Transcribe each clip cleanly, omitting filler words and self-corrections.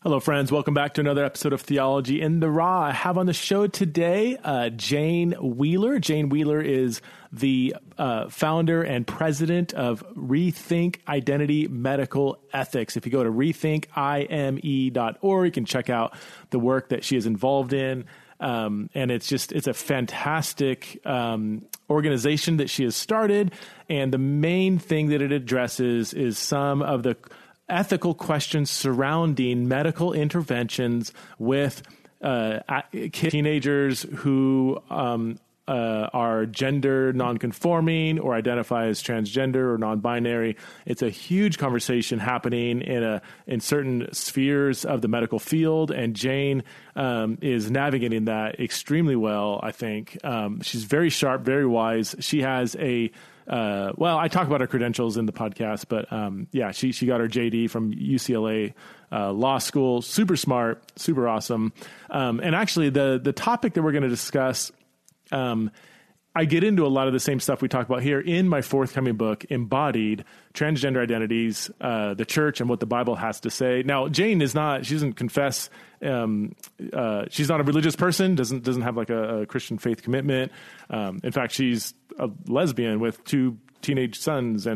Hello, friends. Welcome back to another episode of Theology in the Raw. I have on the show today Jane Wheeler. Jane Wheeler is the founder and president of Rethink Identity Medical Ethics. If you go to rethinkime.org, you can check out the work that she is involved in. And it's a fantastic organization that she has started. And the main thing that it addresses is some of the ethical questions surrounding medical interventions with teenagers who are gender nonconforming or identify as transgender or non-binary. It's a huge conversation happening in certain spheres of the medical field, and Jane is navigating that extremely well, I think. She's very sharp, very wise. She has I talk about her credentials in the podcast, but she got her JD from UCLA Law School. Super smart, super awesome. And actually, the topic that we're going to discuss, I get into a lot of the same stuff we talk about here in my forthcoming book, Embodied: Transgender Identities, the Church and What the Bible Has to Say. Now, Jane she doesn't confess. She's not a religious person, doesn't have like a Christian faith commitment. In fact, she's a lesbian with 2 teenage sons,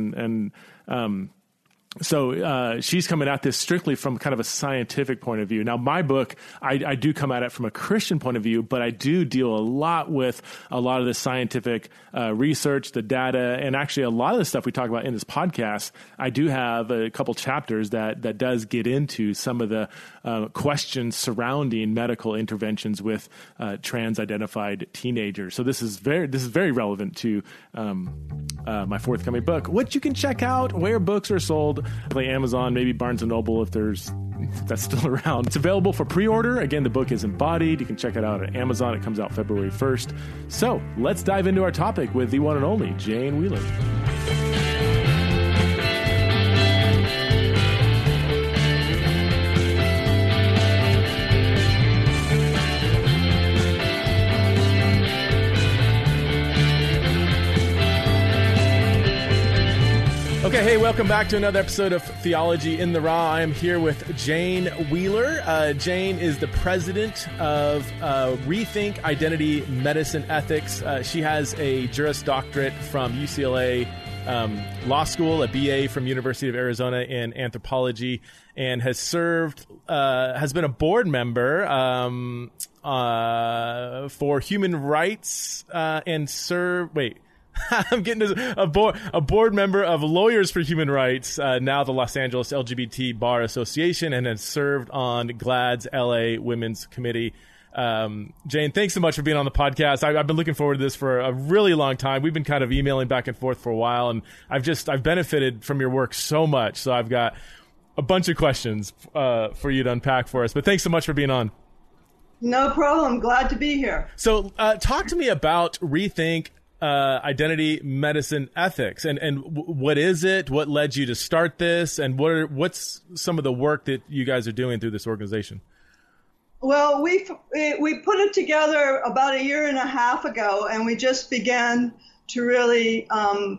so she's coming at this strictly from kind of a scientific point of view. Now, my book, I do come at it from a Christian point of view, but I do deal a lot with a lot of the scientific research, the data, and actually a lot of the stuff we talk about in this podcast. I do have a couple chapters that does get into some of the questions surrounding medical interventions with trans-identified teenagers. So this is very relevant to my forthcoming book, which you can check out where books are sold. Like Amazon, maybe Barnes & Noble if that's still around. It's available for pre-order. Again, the book is Embodied. You can check it out at Amazon. It comes out February 1st. So let's dive into our topic with the one and only Jane Wheeler. Okay, hey, welcome back to another episode of Theology in the Raw. I am here with Jane Wheeler. Jane is the president of Rethink Identity Medicine Ethics. She has a Juris Doctorate from UCLA Law School, a BA from University of Arizona in anthropology, and has been a board member for human rights I'm getting a board member of Lawyers for Human Rights, now the Los Angeles LGBT Bar Association, and has served on GLAAD's LA Women's Committee. Jane, thanks so much for being on the podcast. I've been looking forward to this for a really long time. We've been kind of emailing back and forth for a while, and I've benefited from your work so much. So I've got a bunch of questions for you to unpack for us. But thanks so much for being on. No problem. Glad to be here. So talk to me about Rethink Identity Medicine Ethics, and what is it? What led you to start this, and what's some of the work that you guys are doing through this organization? Well, we put it together about a year and a half ago, and we just began to really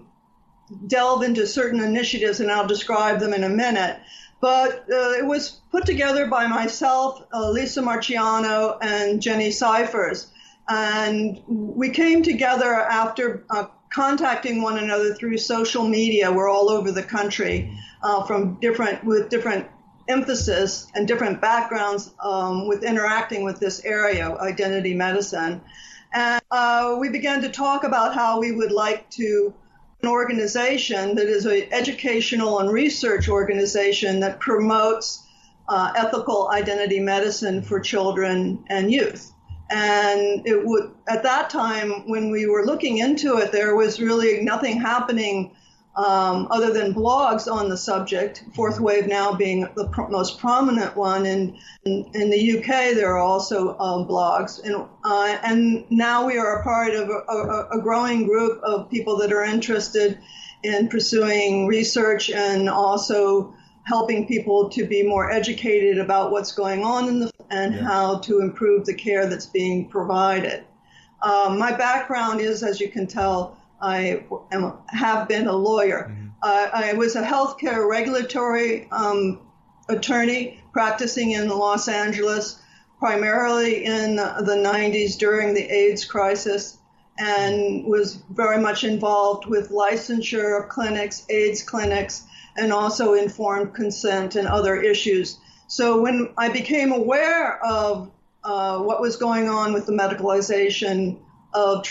delve into certain initiatives, and I'll describe them in a minute. But it was put together by myself, Lisa Marciano, and Jenny Cyphers. And we came together after contacting one another through social media. We're all over the country with different emphasis and different backgrounds with interacting with this area, identity medicine. And we began to talk about how we would like to an organization that is an educational and research organization that promotes ethical identity medicine for children and youth. And at that time, when we were looking into it, there was really nothing happening other than blogs on the subject, Fourth Wave now being the most prominent one. And in the UK, there are also blogs. And now we are a part of a growing group of people that are interested in pursuing research and also helping people to be more educated about what's going on how to improve the care that's being provided. My background is, as you can tell, I have been a lawyer. Mm-hmm. I was a healthcare regulatory attorney practicing in Los Angeles, primarily in the 90s during the AIDS crisis, and was very much involved with licensure of clinics, AIDS clinics, and also informed consent and other issues. So when I became aware of what was going on with the medicalization of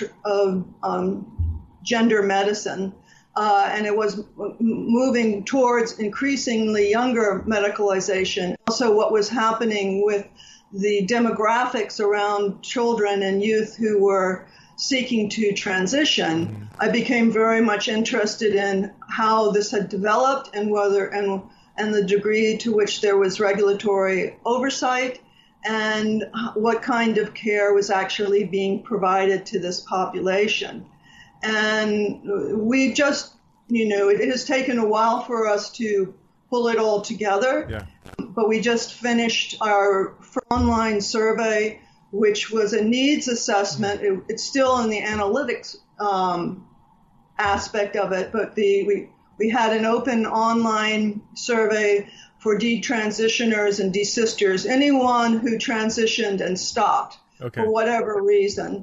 gender medicine, and it was moving towards increasingly younger medicalization, also what was happening with the demographics around children and youth who were seeking to transition, I became very much interested in how this had developed and whether and the degree to which there was regulatory oversight and what kind of care was actually being provided to this population. And we just, it has taken a while for us to pull it all together. Yeah. But we just finished our online survey, which was a needs assessment. It's still in the analytics aspect of it, but we had an open online survey for detransitioners and desisters. Anyone who transitioned and stopped for whatever reason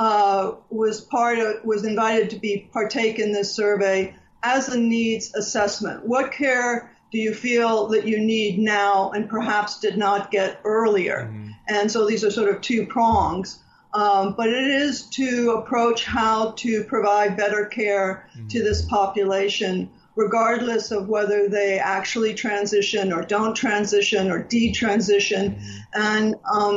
was invited to partake in this survey as a needs assessment. What care do you feel that you need now and perhaps did not get earlier? And so these are sort of two prongs. But it is to approach how to provide better care to this population, regardless of whether they actually transition or don't transition or detransition. And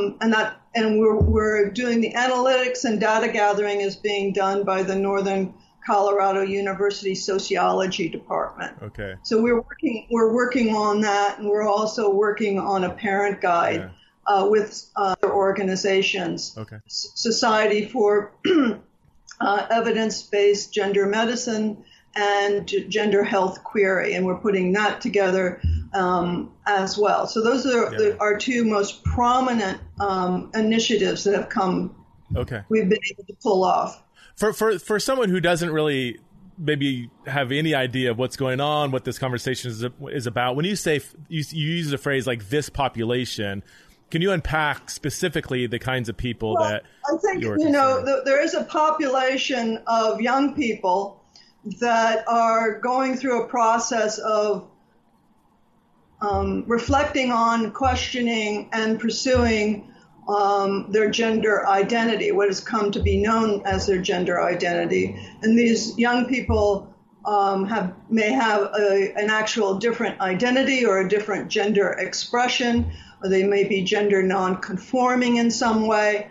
we're doing the analytics and data gathering is being done by the Northern Colorado University Sociology Department. Okay. So we're working on that, and we're also working on a parent guide with other organizations. Okay. Society for Evidence-Based Gender Medicine and Gender Health Query, and we're putting that together as well. So those are our two most prominent initiatives that have come. Okay. We've been able to pull off. For someone who doesn't really maybe have any idea of what's going on, what this conversation is about, when you say you use a phrase like this population, can you unpack specifically the kinds of people that I think there is a population of young people that are going through a process of reflecting on, questioning, and pursuing their gender identity, what has come to be known as their gender identity. And these young people may have an actual different identity or a different gender expression, or they may be gender non-conforming in some way.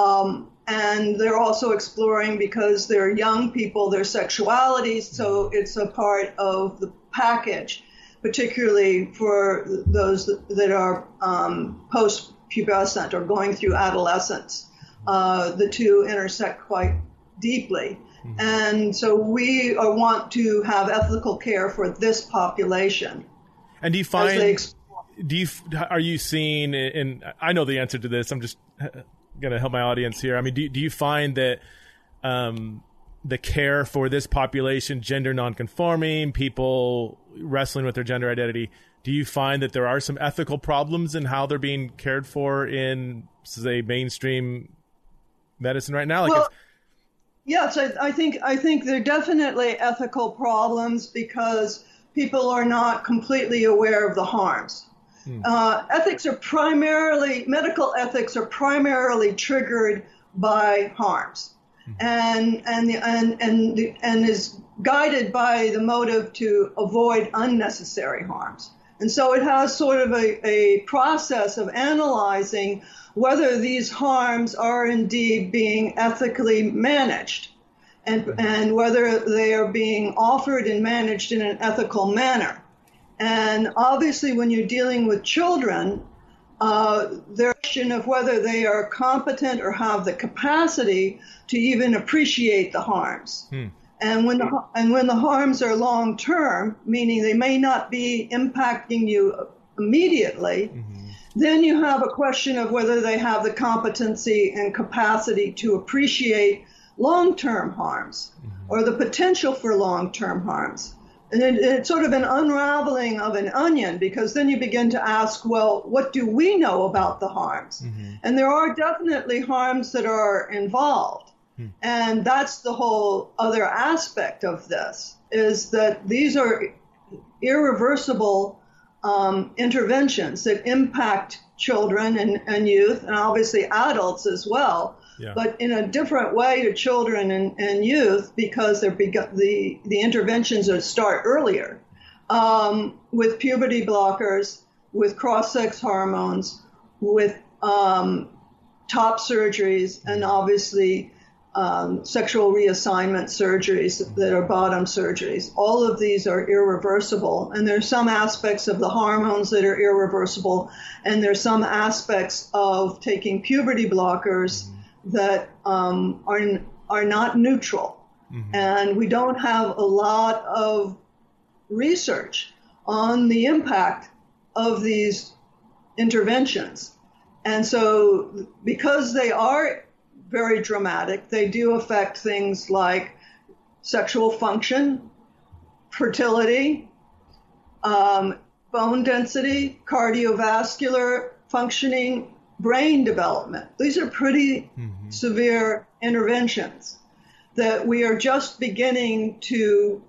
And they're also exploring, because they're young people, their sexuality, so it's a part of the package, particularly for those that are post-pubescent or going through adolescence. The two intersect quite deeply. And so we want to have ethical care for this population. And do you find, are you seeing, and I know the answer to this, I'm just going to help my audience here. I mean, do you find that the care for this population, gender nonconforming, people wrestling with their gender identity, do you find that there are some ethical problems in how they're being cared for in, say, mainstream medicine right now? Yes, I think there are definitely ethical problems because people are not completely aware of the harms. Medical ethics are primarily triggered by harms, and is guided by the motive to avoid unnecessary harms. And so it has sort of a process of analyzing whether these harms are indeed being ethically managed, and whether they are being offered and managed in an ethical manner. And obviously, when you're dealing with children, there's a question of whether they are competent or have the capacity to even appreciate the harms. And when the harms are long term, meaning they may not be impacting you immediately, then you have a question of whether they have the competency and capacity to appreciate long-term harms or the potential for long-term harms. And it's sort of an unraveling of an onion, because then you begin to ask, well, what do we know about the harms? Mm-hmm. And there are definitely harms that are involved. Mm. And that's the whole other aspect of this, is that these are irreversible interventions that impact children and youth, and obviously adults as well. Yeah. But in a different way to children and youth, because the interventions start earlier, with puberty blockers, with cross-sex hormones, with top surgeries, and obviously sexual reassignment surgeries that are bottom surgeries. All of these are irreversible, and there's some aspects of the hormones that are irreversible, and there's some aspects of taking puberty blockers that are not neutral. Mm-hmm. And we don't have a lot of research on the impact of these interventions. And so because they are very dramatic, they do affect things like sexual function, fertility, bone density, cardiovascular functioning, brain development. These are pretty severe interventions that we are just beginning to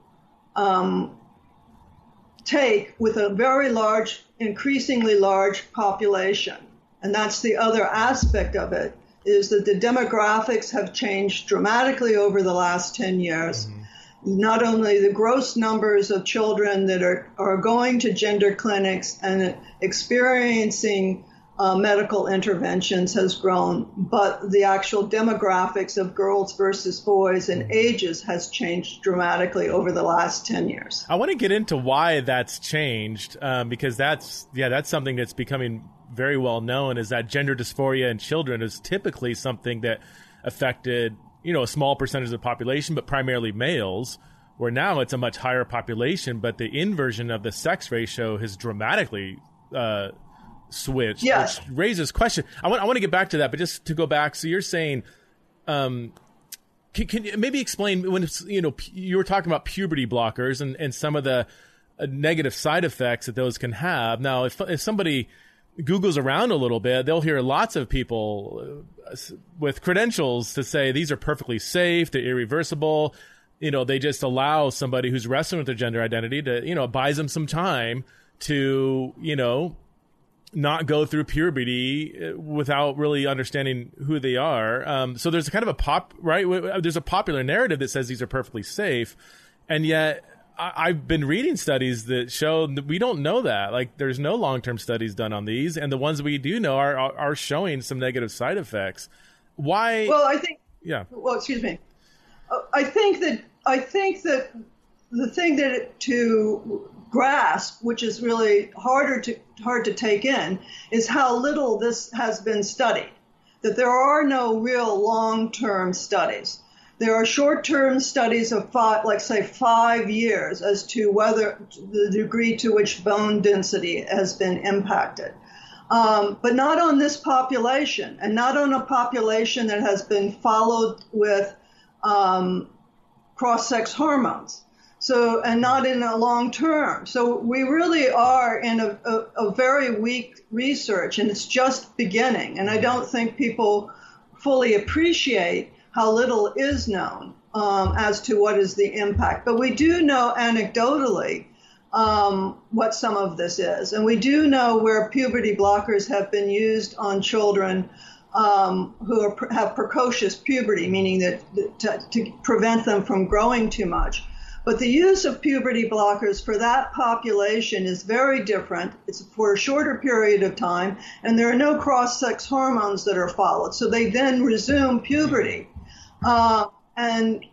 take with a very large, increasingly large population. And that's the other aspect of it, is that the demographics have changed dramatically over the last 10 years. Not only the gross numbers of children that are going to gender clinics and experiencing medical interventions has grown, but the actual demographics of girls versus boys and ages has changed dramatically over the last 10 years. I want to get into why that's changed, because that's something that's becoming very well known, is that gender dysphoria in children is typically something that affected, a small percentage of the population, but primarily males, where now it's a much higher population, but the inversion of the sex ratio has dramatically switch, yes, which raises question. I want to get back to that, but just to go back, so you're saying, can you maybe explain when you were talking about puberty blockers and some of the negative side effects that those can have. Now, if somebody Googles around a little bit, they'll hear lots of people with credentials to say these are perfectly safe, they're irreversible. They just allow somebody who's wrestling with their gender identity to, buys them some time to, not go through puberty without really understanding who they are. So there's kind of there's a popular narrative that says these are perfectly safe. And yet I've been reading studies that show that we don't know that. Like, there's no long-term studies done on these. And the ones we do know are showing some negative side effects. Why? Well, I think, yeah. Well, excuse me. I think that the thing that to grasp, which is really hard to take in, is how little this has been studied. That there are no real long-term studies. There are short-term studies of 5 years as to whether the degree to which bone density has been impacted. But not on this population, and not on a population that has been followed with cross-sex hormones. So, and not in a long term. So we really are in a very weak research, and it's just beginning. And I don't think people fully appreciate how little is known as to what is the impact. But we do know anecdotally what some of this is. And we do know where puberty blockers have been used on children who have precocious puberty, meaning that to prevent them from growing too much. But the use of puberty blockers for that population is very different. It's for a shorter period of time, and there are no cross-sex hormones that are followed. So they then resume puberty. And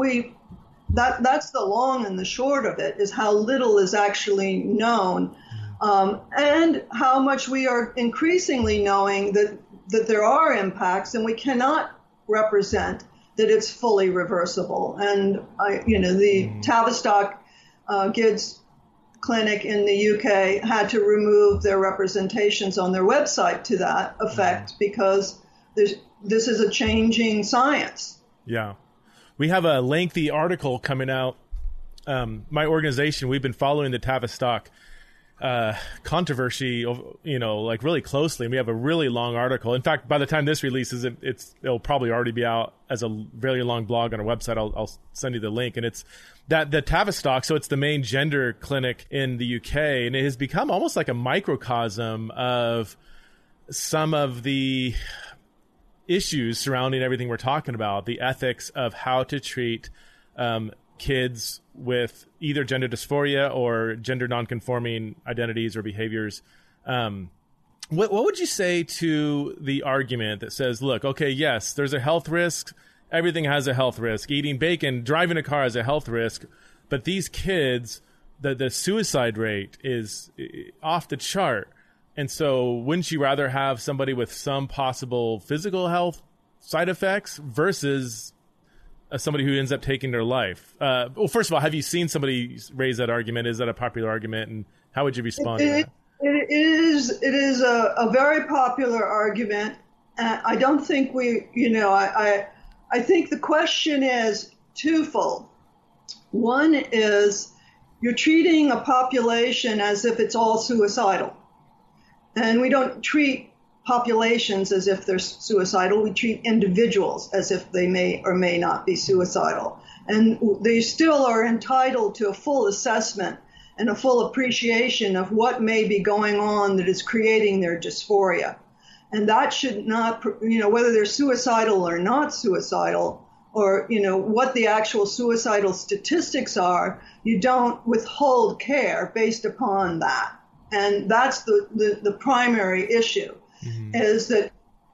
that's the long and the short of it, is how little is actually known, and how much we are increasingly knowing that there are impacts, and we cannot represent that it's fully reversible. And the Tavistock Kids Clinic in the UK had to remove their representations on their website to that effect, because this is a changing science. Yeah. We have a lengthy article coming out my organization, we've been following the Tavistock controversy, like really closely. And we have a really long article. In fact, by the time this releases, it'll probably already be out as a very long blog on our website. I'll send you the link. And it's that the Tavistock, so it's the main gender clinic in the UK, and it has become almost like a microcosm of some of the issues surrounding everything we're talking about, the ethics of how to treat kids with either gender dysphoria or gender nonconforming identities or behaviors. What would you say to the argument that says, look, okay, yes, there's a health risk. Everything has a health risk. Eating bacon, driving a car has a health risk. But these kids, the suicide rate is off the chart. And so wouldn't you rather have somebody with some possible physical health side effects versus somebody who ends up taking their life? Well, first of all, have you seen somebody raise that argument? Is that a popular argument? And how would you respond to that? It is a very popular argument. I don't think I think the question is twofold. One is you're treating a population as if it's all suicidal. And we don't treat populations as if they're suicidal. We treat individuals as if they may or may not be suicidal. And they still are entitled to a full assessment and a full appreciation of what may be going on that is creating their dysphoria. And that should not, whether they're suicidal or not suicidal, or, what the actual suicidal statistics are, you don't withhold care based upon that. And that's the primary issue, is that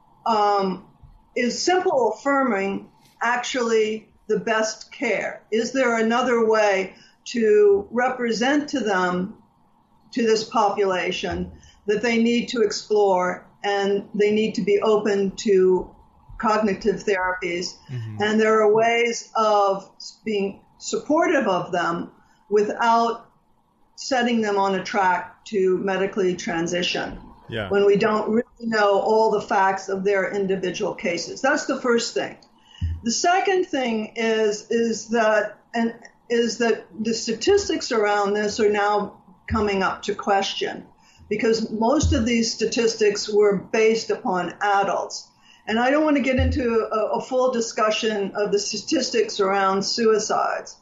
is simple affirming actually the best care? Is there another way to represent to them, to this population, that they need to explore and they need to be open to cognitive therapies? And there are ways of being supportive of them without setting them on a track to medically transition when we don't really know all the facts of their individual cases. That's the first thing. The second thing is that the statistics around this are now coming up to question, because most of these statistics were based upon adults. And I don't want to get into a full discussion of the statistics around suicides.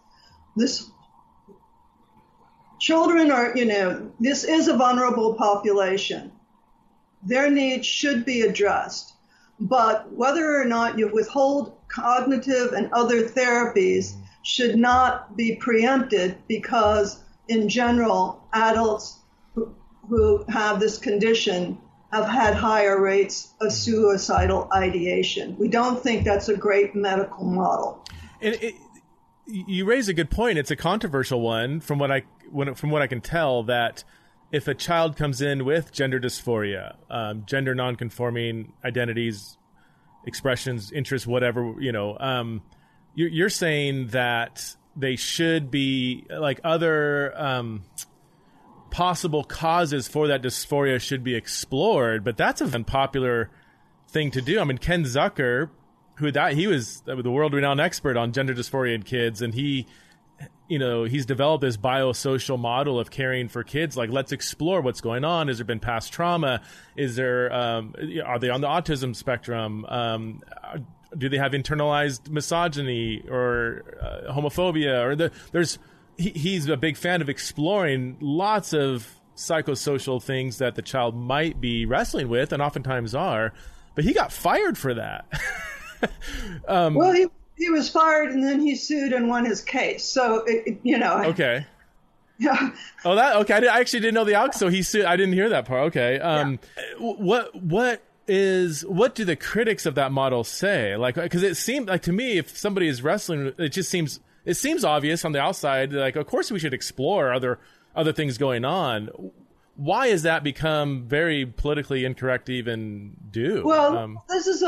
Children are, this is a vulnerable population. Their needs should be addressed. But whether or not you withhold cognitive and other therapies should not be preempted, because in general, adults who have this condition have had higher rates of suicidal ideation. We don't think that's a great medical model. And you raise a good point. It's a controversial one from what I can tell, that if a child comes in with gender dysphoria, gender nonconforming identities, expressions, interests, whatever, you're saying that they should be, like, other possible causes for that dysphoria should be explored, but that's an unpopular thing to do. I mean, Ken Zucker, he was the world-renowned expert on gender dysphoria in kids, and he's developed this biosocial model of caring for kids. Like, let's explore what's going on. Has there been past trauma? Are they on the autism spectrum? Do they have internalized misogyny or homophobia? He's a big fan of exploring lots of psychosocial things that the child might be wrestling with, and oftentimes are. But he got fired for that. Well, he was fired, and then he sued and won his case. So, Okay. Yeah. Oh, okay. I actually didn't know the outcome. So he sued. I didn't hear that part. Okay. What do the critics of that model say? Like, because it seemed like, to me, if somebody is wrestling, it seems obvious on the outside. Like, of course we should explore other things going on. Why has that become very politically incorrect to even do? Well, this is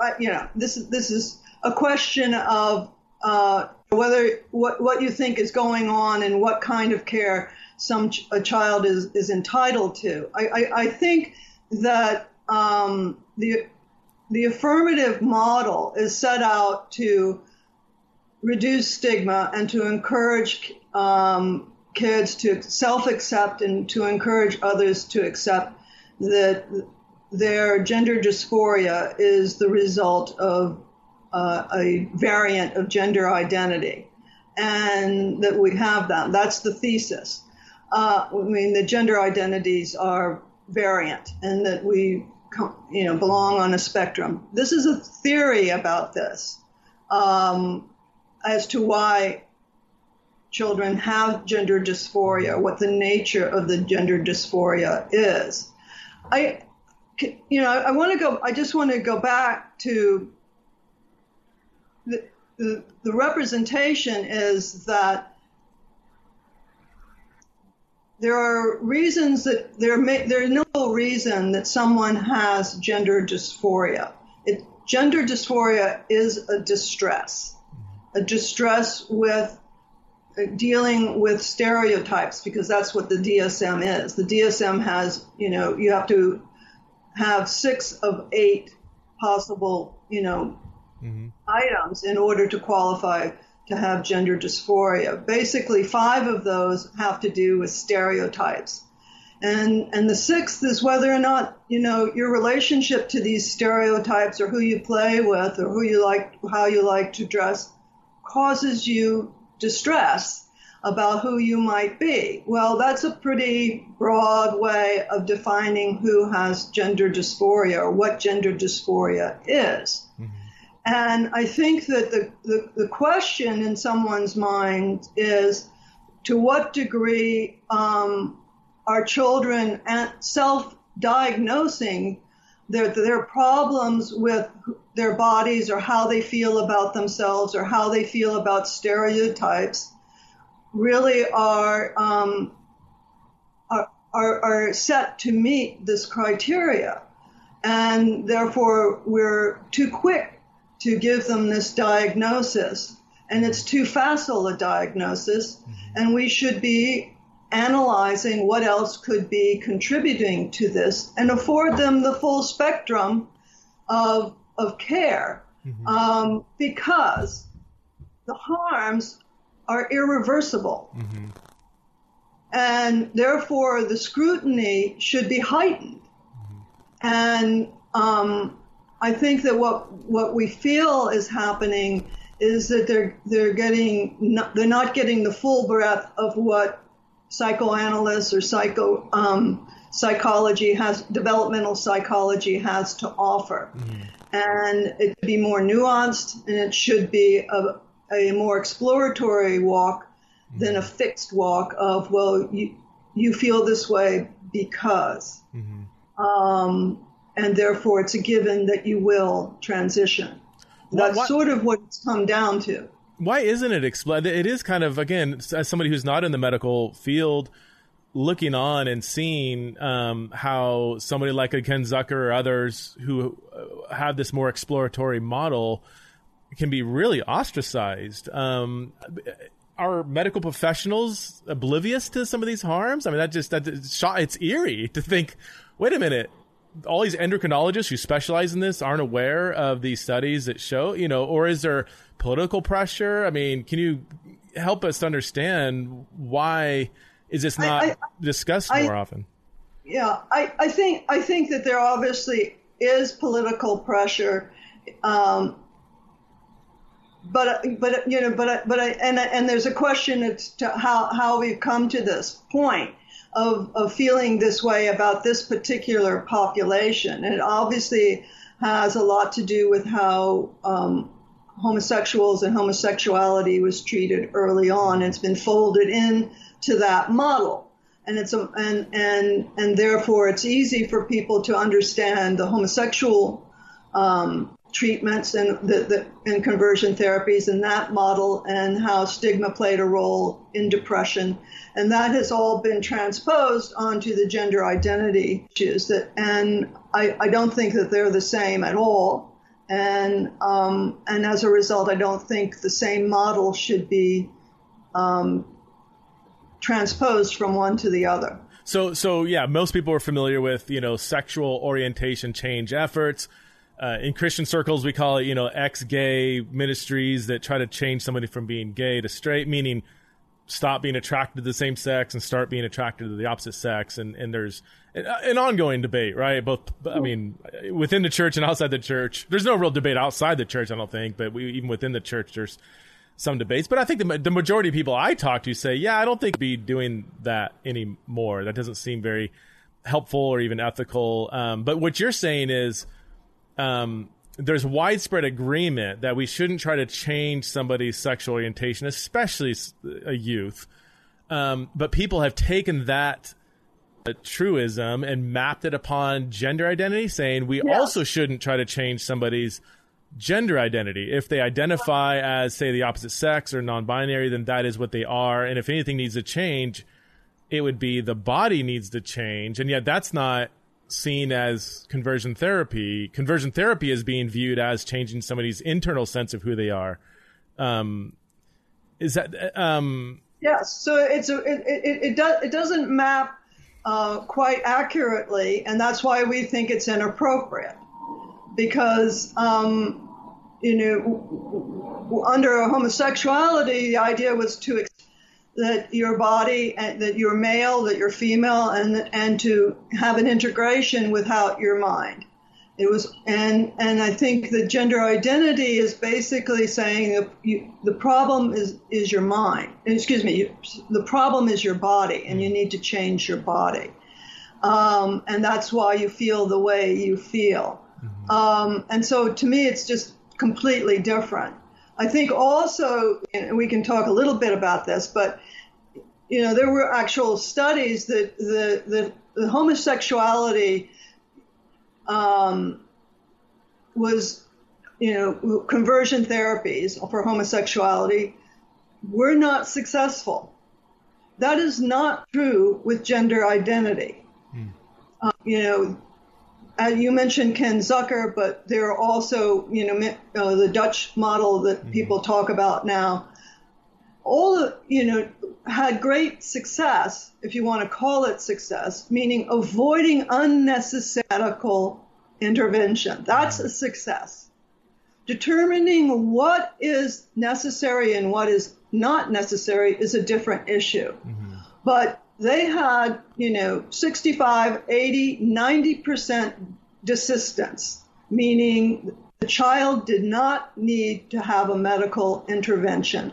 a question of whether what you think is going on and what kind of care a child is entitled to. I think that the affirmative model is set out to reduce stigma and to encourage kids to self-accept and to encourage others to accept that their gender dysphoria is the result of a variant of gender identity, and that we have that. That's the thesis. I mean, the gender identities are variant, and that we, belong on a spectrum. This is a theory about this, as to why children have gender dysphoria, what the nature of the gender dysphoria is. I just want to go back to the representation is that there are reasons that there's no reason that someone has gender dysphoria. Gender dysphoria is a distress with dealing with stereotypes, because that's what the DSM is. The DSM has, you have to have 6 of 8 possible, items in order to qualify to have gender dysphoria. Basically, 5 of those have to do with stereotypes. And the 6th is whether or not, your relationship to these stereotypes, or who you play with, or how you like to dress, causes you distress about who you might be. Well, that's a pretty broad way of defining who has gender dysphoria, or what gender dysphoria is. Mm-hmm. And I think that the question in someone's mind is, to what degree are children self-diagnosing their problems with their bodies, or how they feel about themselves, or how they feel about stereotypes, really are set to meet this criteria. And therefore, we're too quick to give them this diagnosis, and it's too facile a diagnosis, and we should be analyzing what else could be contributing to this and afford them the full spectrum of care, because the harms are irreversible. Mm-hmm. And therefore, the scrutiny should be heightened. Mm-hmm. And I think that what we feel is happening is that they're not getting the full breadth of what psychoanalysts or psychology developmental psychology has to offer. Mm-hmm. And it should be more nuanced, and it should be a more exploratory walk than a fixed walk of, well, you feel this way because. Mm-hmm. And therefore it's a given that you will transition. That's sort of what it's come down to. Why isn't it explained? It is kind of, again, as somebody who's not in the medical field, looking on and seeing how somebody like a Ken Zucker or others who have this more exploratory model can be really ostracized. Are medical professionals oblivious to some of these harms? I mean, it's eerie to think, wait a minute, all these endocrinologists who specialize in this aren't aware of these studies that show, or is there political pressure? I mean, can you help us understand why is this not discussed more often? Yeah, I think that there obviously is political pressure, and there's a question as to how we've come to this point of feeling this way about this particular population. And it obviously has a lot to do with how homosexuals and homosexuality was treated early on. It's been folded into that model, and and therefore it's easy for people to understand the homosexual treatments and and conversion therapies in that model, and how stigma played a role in depression. And that has all been transposed onto the gender identity issues, and I don't think that they're the same at all. And as a result, I don't think the same model should be transposed from one to the other. So yeah, most people are familiar with, sexual orientation change efforts. in Christian circles, we call it, ex-gay ministries that try to change somebody from being gay to straight, meaning stop being attracted to the same sex and start being attracted to the opposite sex. And there's an ongoing debate, right? Within the church and outside the church. There's no real debate outside the church, I don't think, but even within the church, there's some debates. But I think the majority of people I talk to say, I don't think we'd be doing that anymore. That doesn't seem very helpful or even ethical. But what you're saying is, there's widespread agreement that we shouldn't try to change somebody's sexual orientation, especially a youth. But people have taken that truism and mapped it upon gender identity, saying we also shouldn't try to change somebody's gender identity. If they identify as, say, the opposite sex or non-binary, then that is what they are. And if anything needs to change, it would be the body needs to change. And yet that's not seen as conversion therapy. Conversion therapy is being viewed as changing somebody's internal sense of who they are. Is that yes? So it doesn't map quite accurately, and that's why we think it's inappropriate. Because under homosexuality, the idea was that your body, that you're male, that you're female, and to have an integration without your mind. It was, and I think that gender identity is basically saying the problem is your mind. Excuse me, the problem is your body, and you need to change your body, and that's why you feel the way you feel. And so to me, it's just completely different. I think also, and we can talk a little bit about this, but there were actual studies that the homosexuality was, conversion therapies for homosexuality were not successful. That is not true with gender identity. You mentioned Ken Zucker, but there are also, the Dutch model that people talk about now. All, had great success, if you want to call it success, meaning avoiding unnecessary medical intervention. That's a success. Determining what is necessary and what is not necessary is a different issue. But they had, 65, 80, 90% desistance, meaning the child did not need to have a medical intervention.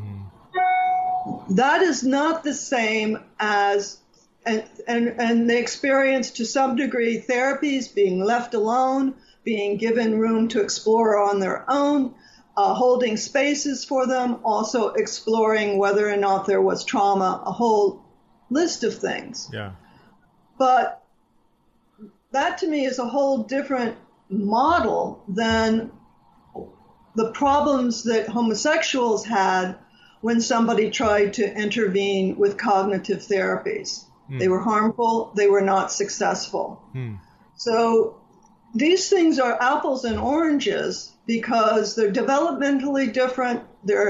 That is not the same as, and they experienced to some degree therapies, being left alone, being given room to explore on their own, holding spaces for them, also exploring whether or not there was trauma, a whole list of things. Yeah. But that to me is a whole different model than the problems that homosexuals had when somebody tried to intervene with cognitive therapies. They were harmful. They were not successful. So these things are apples and oranges because they're developmentally different.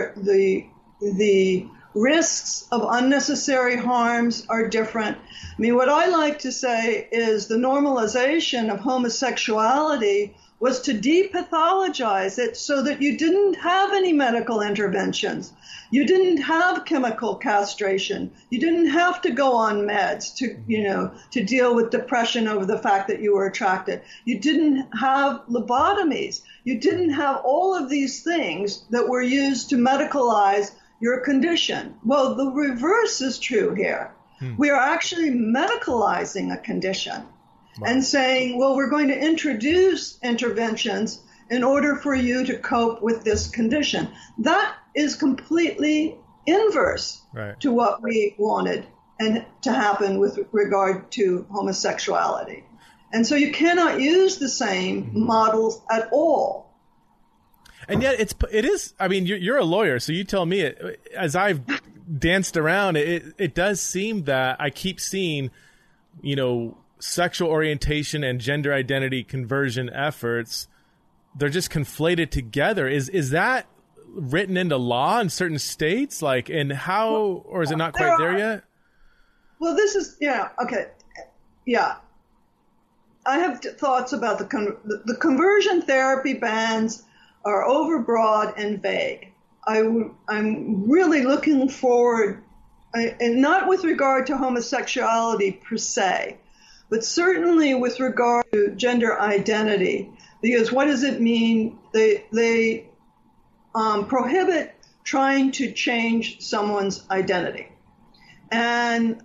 The risks of unnecessary harms are different. I mean, what I like to say is the normalization of homosexuality was to depathologize it so that you didn't have any medical interventions. You didn't have chemical castration. You didn't have to go on meds to deal with depression over the fact that you were attracted. You didn't have lobotomies. You didn't have all of these things that were used to medicalize your condition. Well, the reverse is true here. We are actually medicalizing a condition and saying, well, we're going to introduce interventions in order for you to cope with this condition. That is completely inverse to what we wanted and to happen with regard to homosexuality. And so you cannot use the same models at all. And yet it is, I mean, you're a lawyer, so you tell me, as I've danced around, it does seem that I keep seeing, sexual orientation and gender identity conversion efforts, they're just conflated together. Is that written into law in certain states? Like, and how, or is it not quite there yet? Well, this is, okay. Yeah. I have thoughts about the conversion therapy bans are overbroad and vague. I'm really looking forward, and not with regard to homosexuality per se, but certainly with regard to gender identity, because what does it mean? They prohibit trying to change someone's identity, and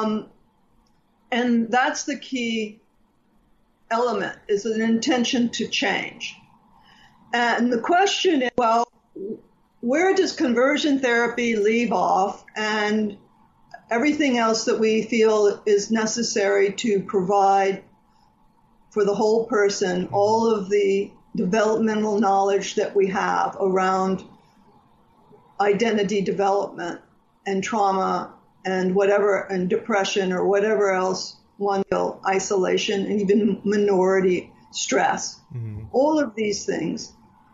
that's the key element, is an intention to change. And the question is, well, where does conversion therapy leave off and everything else that we feel is necessary to provide for the whole person, all of the developmental knowledge that we have around identity development and trauma and whatever, and depression or whatever else one will, isolation and even minority stress, all of these things.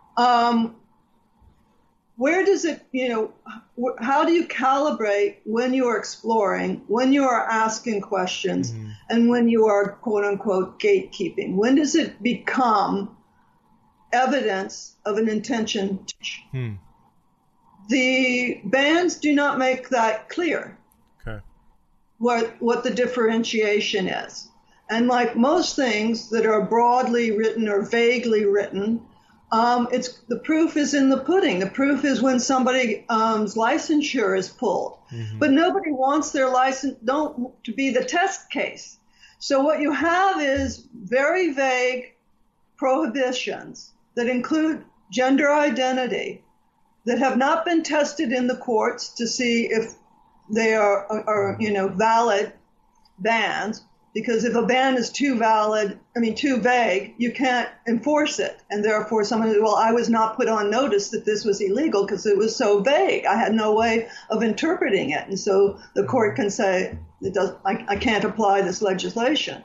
Where does it, how do you calibrate when you are exploring, when you are asking questions, and when you are, quote unquote, gatekeeping? When does it become evidence of an intention to change? The bans do not make that clear. Okay. What the differentiation is. And like most things that are broadly written or vaguely written, the proof is in the pudding. The proof is when somebody's licensure is pulled. But nobody wants their license to be the test case. So what you have is very vague prohibitions that include gender identity that have not been tested in the courts to see if they are valid bans. Because if a ban is too vague, you can't enforce it. And therefore someone says, well, I was not put on notice that this was illegal because it was so vague. I had no way of interpreting it. And so the court can say, I can't apply this legislation.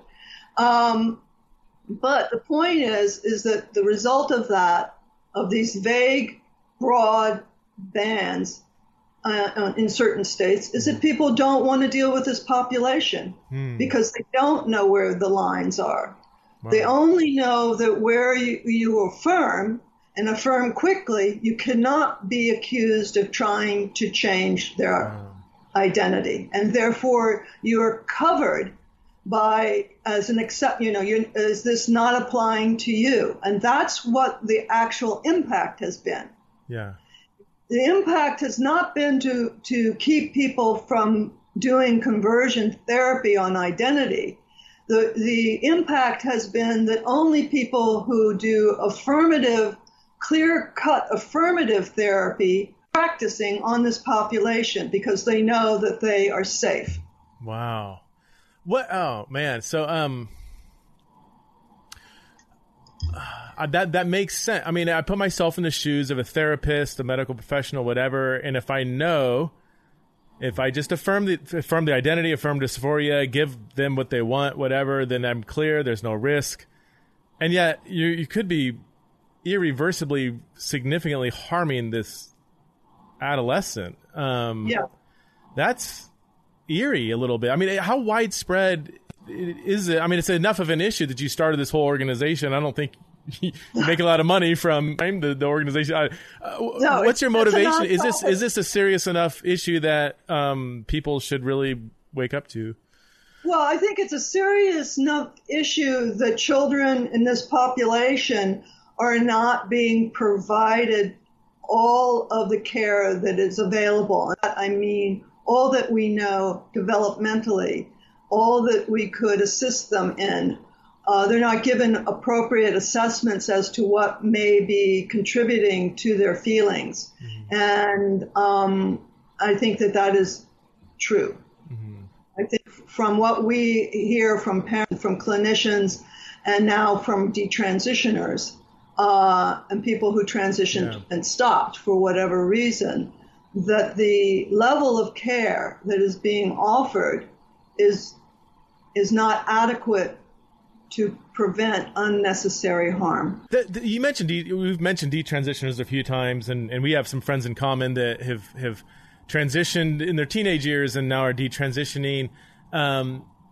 But the point is that the result of that, of these vague, broad bans, in certain states, is that people don't want to deal with this population because they don't know where the lines are. Wow. They only know that where you affirm, and affirm quickly, you cannot be accused of trying to change their identity. And therefore, you're covered by, as an is this not applying to you? And that's what the actual impact has been. Yeah. The impact has not been to keep people from doing conversion therapy on identity. The impact has been that only people who do clear-cut affirmative therapy practicing on this population because they know that they are safe. Wow. What? Oh, man. So, that makes sense. I mean, I put myself in the shoes of a therapist, a medical professional, whatever. And if I just affirm the identity, affirm dysphoria, give them what they want, whatever, then I'm clear. There's no risk. And yet you could be irreversibly, significantly harming this adolescent. That's eerie a little bit. I mean, how widespread is it? I mean, it's enough of an issue that you started this whole organization. I don't think you make a lot of money from the organization. No, what's your motivation? Is this a serious enough issue that people should really wake up to? Well, I think it's a serious enough issue that children in this population are not being provided all of the care that is available. I mean, all that we know developmentally, all that we could assist them in. They're not given appropriate assessments as to what may be contributing to their feelings. And I think that is true. I think from what we hear from parents, from clinicians, and now from detransitioners, and people who transitioned and stopped for whatever reason, that the level of care that is being offered is not adequate to prevent unnecessary harm. We've mentioned detransitioners a few times, and we have some friends in common that have transitioned in their teenage years and now are detransitioning.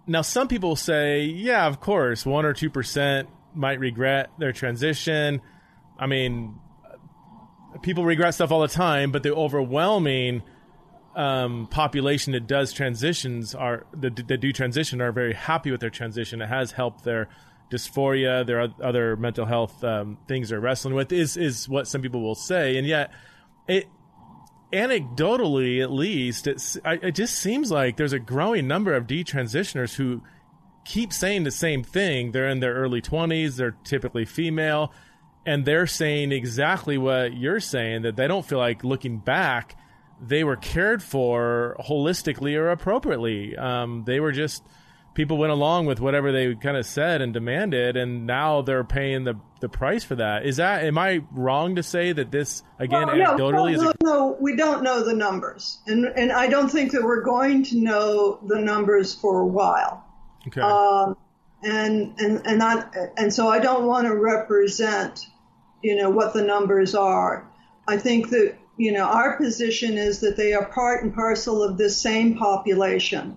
Now, some people say, yeah, of course, 1 or 2% might regret their transition. I mean, people regret stuff all the time, but the overwhelming population that does transitions that do transition are very happy with their transition. It has helped their dysphoria, their other mental health things they're wrestling with, is what some people will say. And yet, anecdotally, at least, it just seems like there's a growing number of detransitioners who keep saying the same thing. They're in their early 20s. They're typically female. And they're saying exactly what you're saying, that they don't feel like, looking back, they were cared for holistically or appropriately. They were just, people went along with whatever they kind of said and demanded, and now they're paying the price for that. Am I wrong to say that this, again, anecdotally is... No, we don't know the numbers. And I don't think that we're going to know the numbers for a while. Okay. And so I don't want to represent, what the numbers are. I think that, our position is that they are part and parcel of this same population.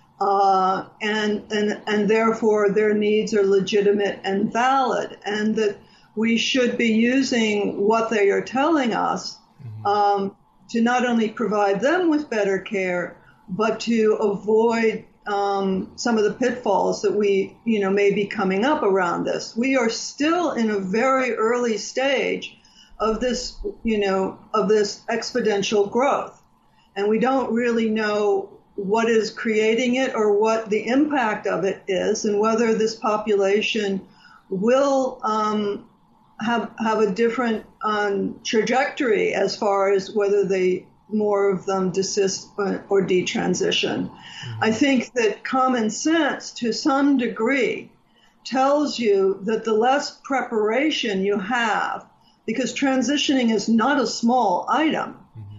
And therefore their needs are legitimate and valid, and that we should be using what they are telling us to not only provide them with better care, but to avoid some of the pitfalls that we, may be coming up around this. We are still in a very early stage of this, of this exponential growth, and we don't really know what is creating it or what the impact of it is, and whether this population will have a different trajectory as far as whether more of them desist or detransition. I think that common sense, to some degree, tells you that the less preparation you have, because transitioning is not a small item,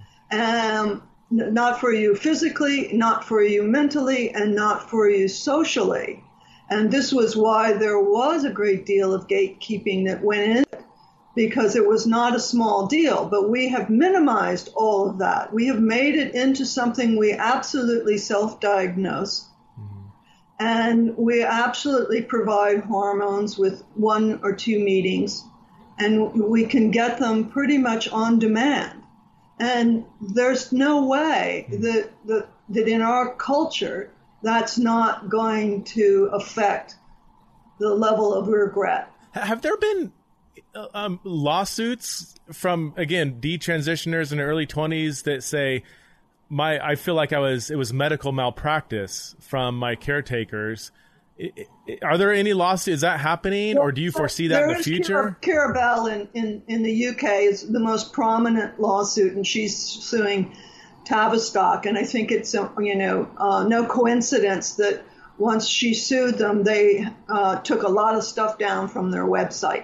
not for you physically, not for you mentally, and not for you socially. And this was why there was a great deal of gatekeeping that went in, because it was not a small deal. But we have minimized all of that. We have made it into something we absolutely self-diagnose. And we absolutely provide hormones with 1 or 2 meetings, and we can get them pretty much on demand. And there's no way that in our culture that's not going to affect the level of regret. Have there been lawsuits from, again, detransitioners in their early 20s that say, I feel like it was medical malpractice from my caretakers? Are there any lawsuits? Is that happening, or do you foresee that in the future? Cara Bell in the UK is the most prominent lawsuit, and she's suing Tavistock. And I think it's no coincidence that once she sued them, they took a lot of stuff down from their website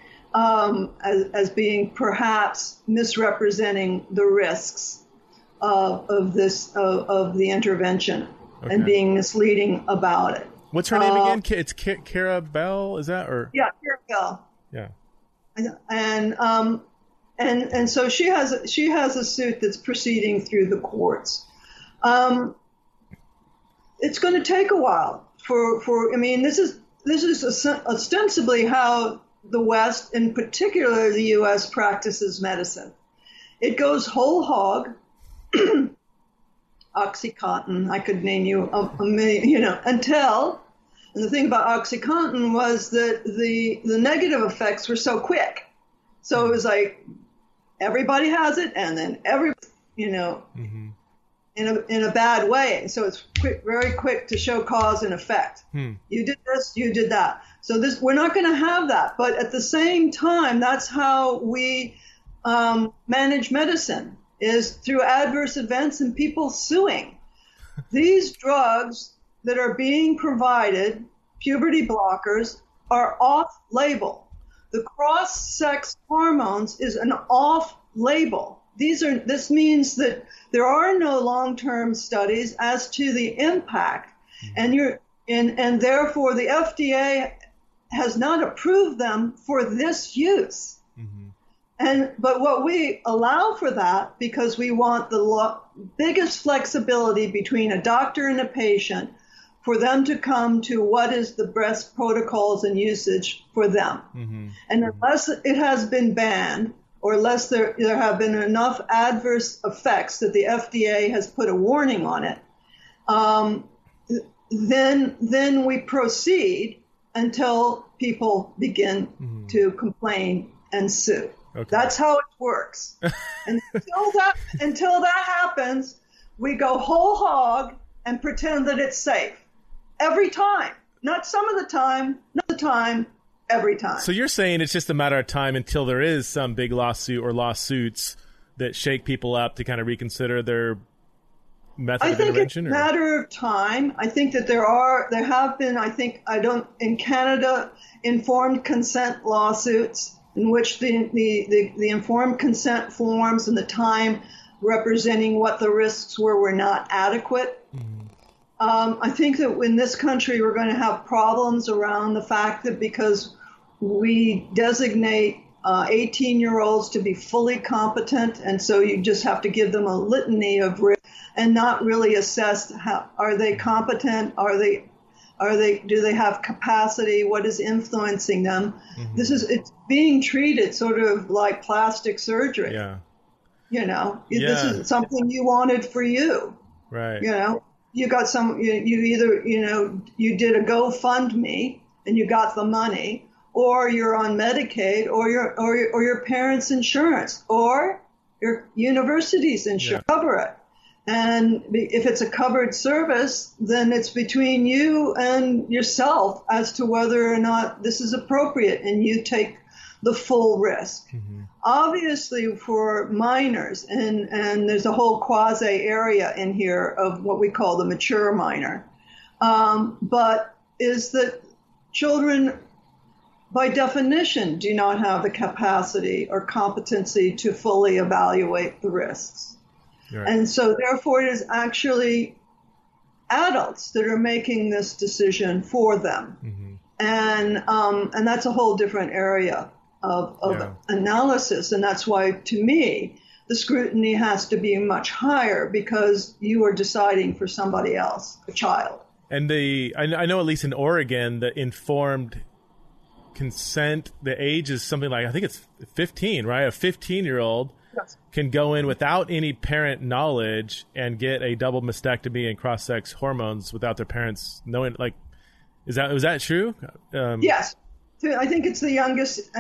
as being perhaps misrepresenting the risks of the intervention, and being misleading about it. What's her name again? It's Cara Bell, is that? Or yeah, Cara Bell. Yeah. And so she has a suit that's proceeding through the courts. It's going to take a while this is ostensibly how the West, in particular the U.S., practices medicine. It goes whole hog. OxyContin, I could name you a million, until, and the thing about OxyContin was that the negative effects were so quick. So it was like everybody has it, and then in a bad way. So it's quick, very quick to show cause and effect. You did this, you did that. So we're not going to have that. But at the same time, that's how we manage medicine, is through adverse events and people suing. These drugs that are being provided, puberty blockers, are off-label. The cross-sex hormones is an off-label. This means that there are no long-term studies as to the impact, and therefore the FDA has not approved them for this use. But what we allow for that, because we want the biggest flexibility between a doctor and a patient for them to come to what is the best protocols and usage for them. Mm-hmm. And unless it has been banned, or unless there have been enough adverse effects that the FDA has put a warning on it, then we proceed until people begin to complain and sue. Okay. That's how it works. And until that happens, we go whole hog and pretend that it's safe. Every time. Not some of the time, not the time, every time. So you're saying it's just a matter of time until there is some big lawsuit or lawsuits that shake people up to kind of reconsider their method of intervention? I think it's a matter of time. I think that there have been, in Canada, informed consent lawsuits in which the informed consent forms and the time representing what the risks were not adequate. Mm-hmm. I think that in this country we're going to have problems around the fact that because we designate 18-year-olds to be fully competent, and so you just have to give them a litany of risks and not really assess are they competent, do they have capacity, what is influencing them. Mm-hmm. It's being treated sort of like plastic surgery. Yeah. This is something you wanted for you. Right. You got you did a GoFundMe and you got the money, or you're on Medicaid, or your parents' insurance, or your university's insurance cover it. And if it's a covered service, then it's between you and yourself as to whether or not this is appropriate, and you take the full risk. Mm-hmm. Obviously, for minors, and there's a whole quasi area in here of what we call the mature minor, but is that children, by definition, do not have the capacity or competency to fully evaluate the risks. Right. And so, therefore, it is actually adults that are making this decision for them. Mm-hmm. And that's a whole different area of analysis. And that's why, to me, the scrutiny has to be much higher, because you are deciding for somebody else, a child. And I know at least in Oregon, the informed consent, the age is something like, I think it's 15, right? A 15-year-old can go in without any parent knowledge and get a double mastectomy and cross-sex hormones without their parents knowing. Like, was that true? Yes. I think it's the youngest.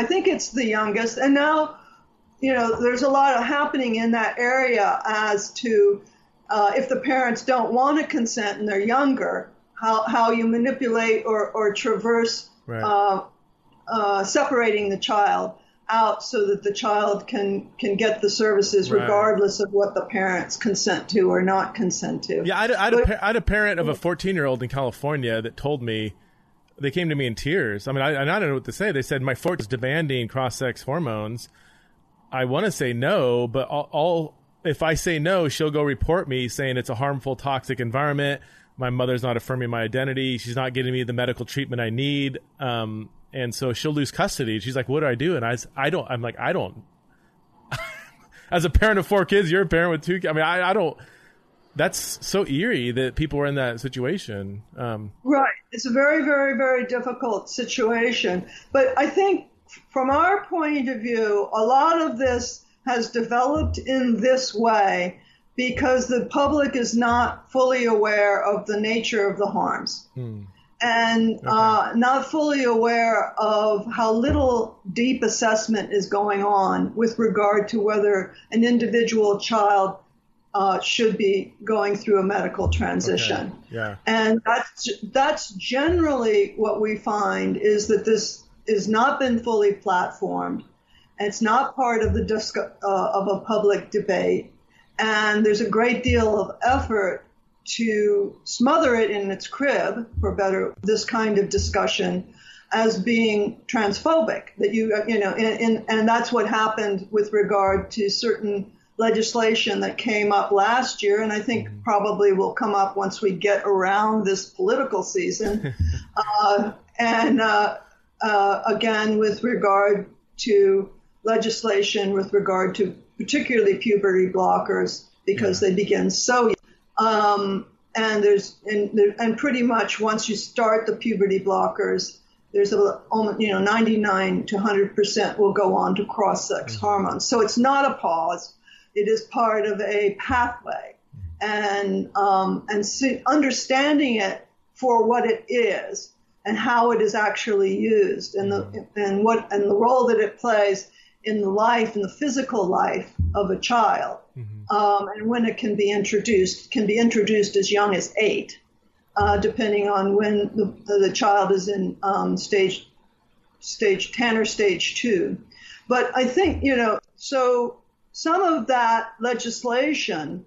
And now, there's a lot happening in that area as to if the parents don't want to consent and they're younger, how you manipulate or traverse separating the child out so that the child can get the services regardless of what the parents consent to or not consent to. Yeah, I had a parent of a 14-year-old in California that told me, they came to me in tears. I mean, I don't know what to say. They said, my 14 is demanding cross-sex hormones. I want to say no, but if I say no, she'll go report me saying it's a harmful, toxic environment. My mother's not affirming my identity. She's not getting me the medical treatment I need. And so she'll lose custody. She's like, what do I do? And I don't. As a parent of 4 kids, you're a parent with 2 kids. I mean, I don't. That's so eerie that people are in that situation. Right. It's a very, very, very difficult situation. But I think from our point of view, a lot of this has developed in this way because the public is not fully aware of the nature of the harms. And not fully aware of how little deep assessment is going on with regard to whether an individual child should be going through a medical transition. Okay. Yeah. And that's generally what we find, is that this has not been fully platformed. It's not part of of a public debate. And there's a great deal of effort to smother it in its crib, this kind of discussion, as being transphobic. That and that's what happened with regard to certain legislation that came up last year, and I think probably will come up once we get around this political season. Again, with regard to legislation with regard to particularly puberty blockers, because they begin so young. And and pretty much once you start the puberty blockers, there's 99 to 100% will go on to cross-sex hormones. So it's not a pause. It is part of a pathway. And understanding it for what it is and how it is actually used and the role that it plays in the life, in the physical life of a child. And when it can be introduced as young as 8, depending on when the child is in stage 10 or stage 2. But I think, so some of that legislation,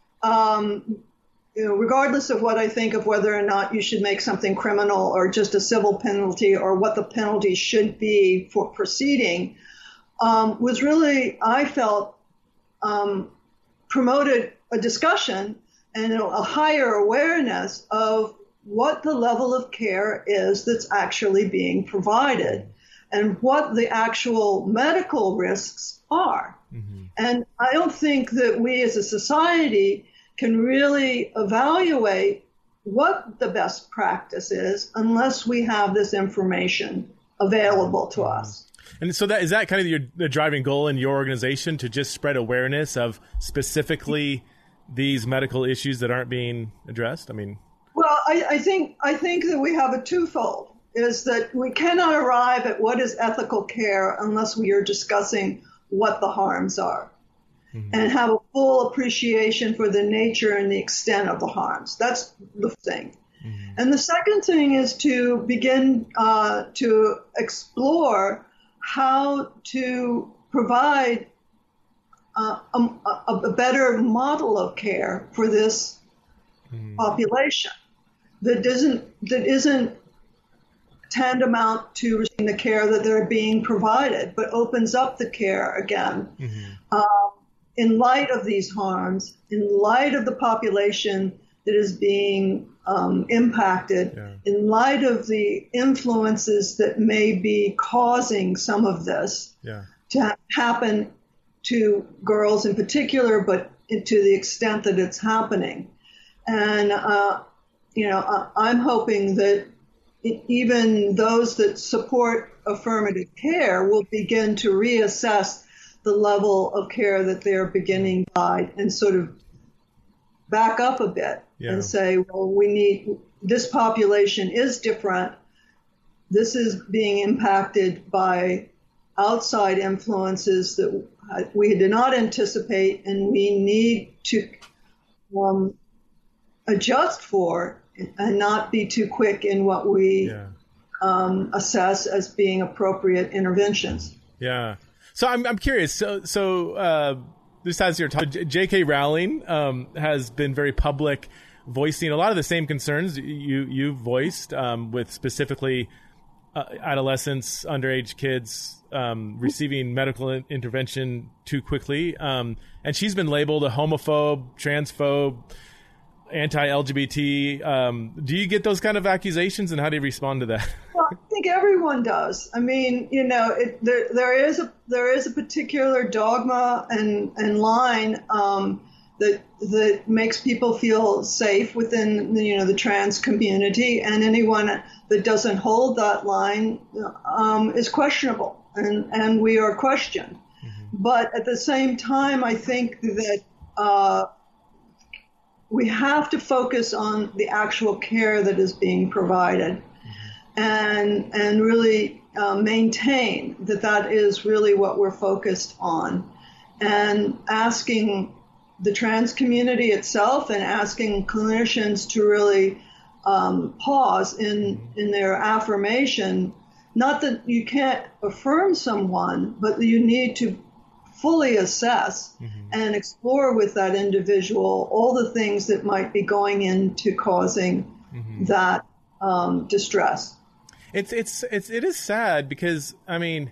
regardless of what I think of whether or not you should make something criminal or just a civil penalty or what the penalty should be for proceeding, was really, I felt, promoted a discussion and a higher awareness of what the level of care is that's actually being provided and what the actual medical risks are. And I don't think that we as a society can really evaluate what the best practice is unless we have this information available to us. And so is that kind of the driving goal in your organization, to just spread awareness of specifically these medical issues that aren't being addressed? I mean, well, I think that we have a twofold, is that we cannot arrive at what is ethical care unless we are discussing what the harms are and have a full appreciation for the nature and the extent of the harms. That's the thing. And the second thing is to begin to explore how to provide a better model of care for this population that isn't tantamount to receiving the care that they're being provided, but opens up the care again. In light of these harms, in light of the population that is being impacted, in light of the influences that may be causing some of this to happen to girls in particular, but to the extent that it's happening. And, I'm hoping that even those that support affirmative care will begin to reassess the level of care that they're beginning by and sort of back up a bit and say, well, this population is different. This is being impacted by outside influences that we did not anticipate, and we need to adjust for and not be too quick in what we assess as being appropriate interventions. Yeah. So I'm curious. So this has your time. J.K. Rowling has been very public, voicing a lot of the same concerns you voiced with specifically adolescents, underage kids receiving medical intervention too quickly. And she's been labeled a homophobe, transphobe, anti-LGBT. Do you get those kind of accusations, and how do you respond to that? Well, I think everyone does. I mean, there is a particular dogma and line that makes people feel safe within the trans community, and anyone that doesn't hold that line is questionable, and we are questioned. But at the same time, I think that we have to focus on the actual care that is being provided, and really maintain that is really what we're focused on, and asking the trans community itself and asking clinicians to really pause in their affirmation. Not that you can't affirm someone, but you need to fully assess and explore with that individual all the things that might be going into causing that distress. It is sad because, I mean,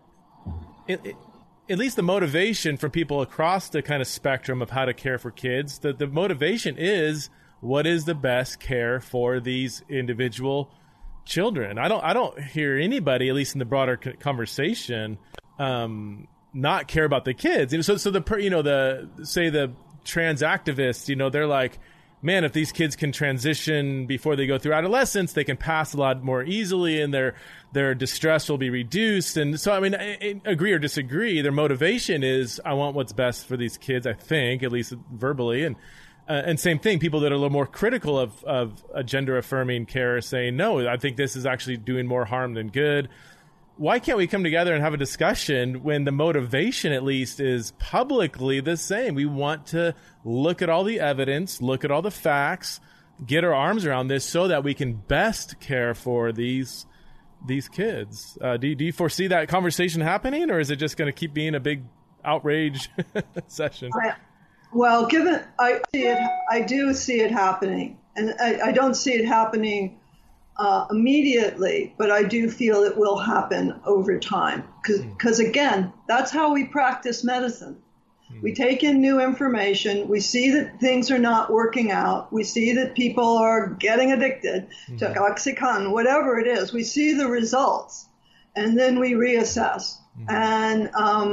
at least the motivation for people across the kind of spectrum of how to care for kids, the motivation is what is the best care for these individual children. I don't hear anybody, at least in the broader conversation, not care about the kids. So the trans activists, they're like, man, if these kids can transition before they go through adolescence, they can pass a lot more easily, and their distress will be reduced. And so, I mean, I agree or disagree. Their motivation is, I want what's best for these kids, I think, at least verbally. And same thing, people that are a little more critical of a gender-affirming care are saying, no, I think this is actually doing more harm than good. Why can't we come together and have a discussion when the motivation, at least, is publicly the same? We want to look at all the evidence, look at all the facts, get our arms around this so that we can best care for these kids. Do you foresee that conversation happening, or is it just going to keep being a big outrage session? Well, I do see it happening, and I don't see it happening immediately, but I do feel it will happen over time. Because again, that's how we practice medicine. We take in new information. We see that things are not working out. We see that people are getting addicted to OxyContin, whatever it is. We see the results, and then we reassess. And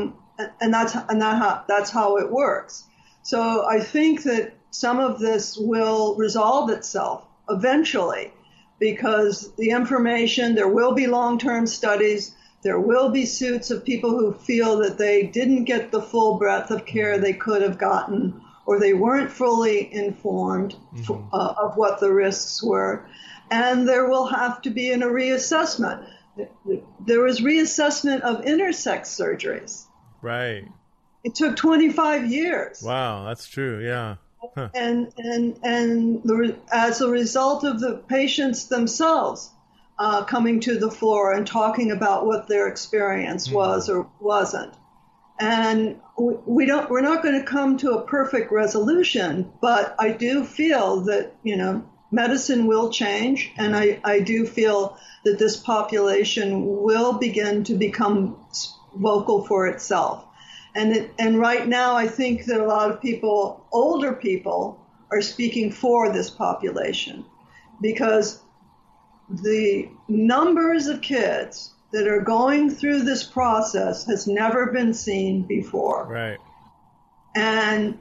that's how it works. So I think that some of this will resolve itself eventually, because the information, there will be long-term studies, there will be suits of people who feel that they didn't get the full breadth of care they could have gotten, or they weren't fully informed of what the risks were. And there will have to be a reassessment. There was reassessment of intersex surgeries. Right. It took 25 years. Wow, that's true, yeah. Huh. And as a result of the patients themselves coming to the floor and talking about what their experience was or wasn't. And we're not going to come to a perfect resolution, but I do feel that, medicine will change, and I do feel that this population will begin to become vocal for itself. And right now, I think that a lot of people, older people, are speaking for this population, because the numbers of kids that are going through this process has never been seen before. Right. And,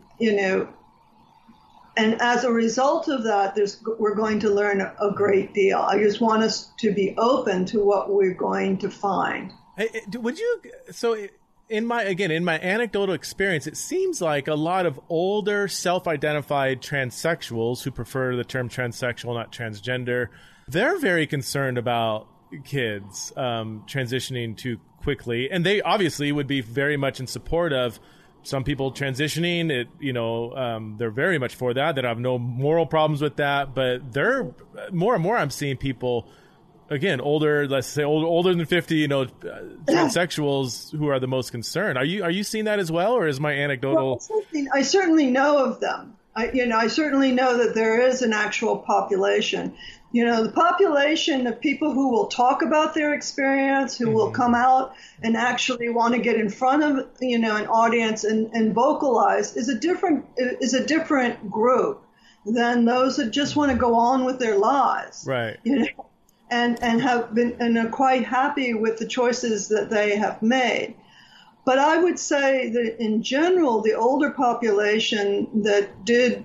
and as a result of that, we're going to learn a great deal. I just want us to be open to what we're going to find. Hey, in my anecdotal experience, it seems like a lot of older self-identified transsexuals who prefer the term transsexual, not transgender, they're very concerned about kids transitioning too quickly. And they obviously would be very much in support of some people transitioning. They're very much for that. They don't have no moral problems with that. But they're more and more, I'm seeing people, again, older, let's say older than 50, transsexuals who are the most concerned. Are you seeing that as well, or is my anecdotal? Well, I certainly know of them. I certainly know that there is an actual population. The population of people who will talk about their experience, who will come out and actually want to get in front of, an audience and vocalize is a different group than those that just want to go on with their lives. Right. And have been and are quite happy with the choices that they have made. But I would say that in general, the older population that did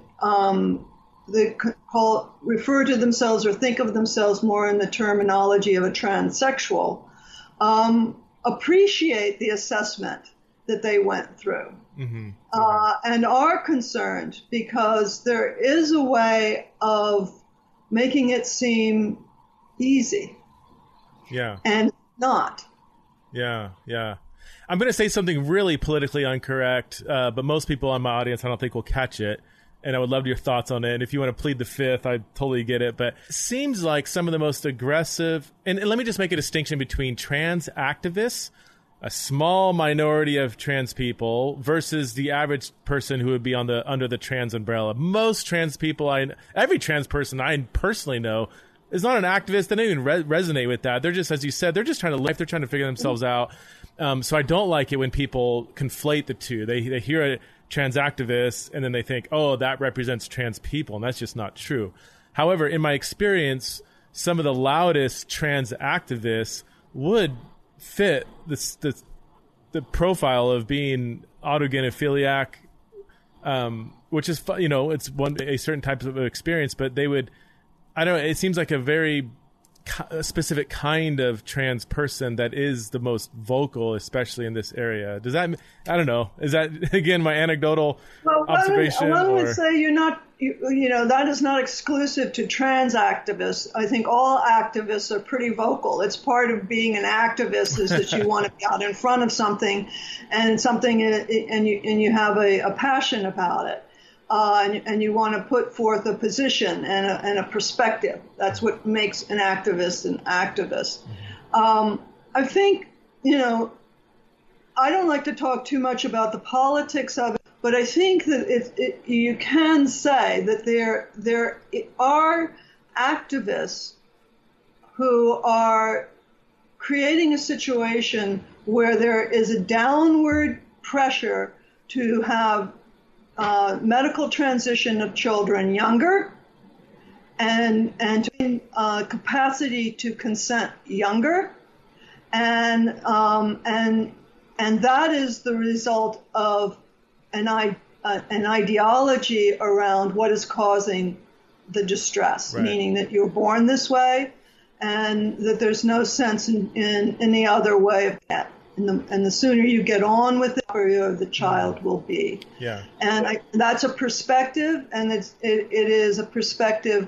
refer to themselves or think of themselves more in the terminology of a transsexual appreciate the assessment that they went through and are concerned, because there is a way of making it seem easy. Yeah. And not. Yeah. I'm going to say something really politically incorrect, but most people in my audience, I don't think, will catch it. And I would love your thoughts on it. And if you want to plead the fifth, I totally get it. But it seems like some of the most aggressive, and let me just make a distinction between trans activists, a small minority of trans people, versus the average person who would be under the trans umbrella. Most trans people, every trans person I personally know, is not an activist. They don't even resonate with that. They're just, as you said, they're just trying to live. They're trying to figure themselves out. So I don't like it when people conflate the two. They hear a trans activist and then they think, oh, that represents trans people. And that's just not true. However, in my experience, some of the loudest trans activists would fit the profile of being autogynephiliac, which is, it's a certain type of experience, but they would, I don't know, it seems like a very specific kind of trans person that is the most vocal, especially in this area. Does that, I don't know, is that, again, my anecdotal observation? I would say that is not exclusive to trans activists. I think all activists are pretty vocal. It's part of being an activist is that you want to be out in front of something and you have a passion about it. And you want to put forth a position and a perspective. That's what makes an activist an activist. I think, I don't like to talk too much about the politics of it, but I think that you can say that there are activists who are creating a situation where there is a downward pressure to have medical transition of children younger and capacity to consent younger. And that is the result of an ideology around what is causing the distress, right. Meaning that you're born this way and that there's no sense in any other way of that. And the sooner you get on with it, the happier the child will be. Yeah. And that's a perspective, and it is a perspective